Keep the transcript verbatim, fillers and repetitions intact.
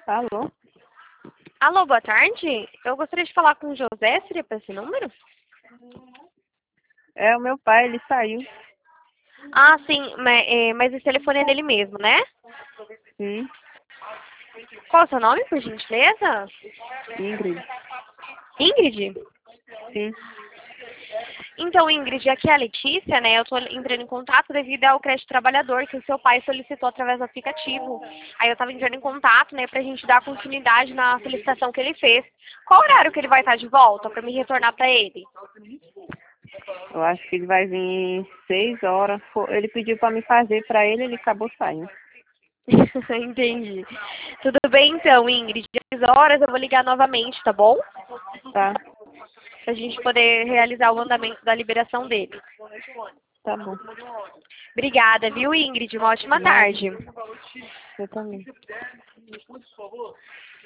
Alô? Alô, boa tarde. Eu gostaria de falar com o José, seria para esse número? É o meu pai, ele saiu. Ah, sim, mas, é, mas esse telefone é dele mesmo, né? Sim, Qual é o seu nome, por gentileza? Ingrid. Ingrid? Sim. Então, Ingrid, aqui é a Letícia, né? Eu estou entrando em contato devido ao crédito trabalhador que o seu pai solicitou através do aplicativo. Aí eu estava entrando em contato, né, para a gente dar continuidade na solicitação que ele fez. Qual horário que ele vai estar de volta para me retornar para ele? Eu acho que ele vai vir em seis horas. Fo- Ele pediu para me fazer para ele, ele acabou saindo. Entendi. Tudo bem então, Ingrid. Às dez horas eu vou ligar novamente, tá bom? Tá, Pra gente poder realizar o andamento da liberação dele. tá bom. Obrigada, viu, Ingrid? Uma ótima Nada, tarde. eu também.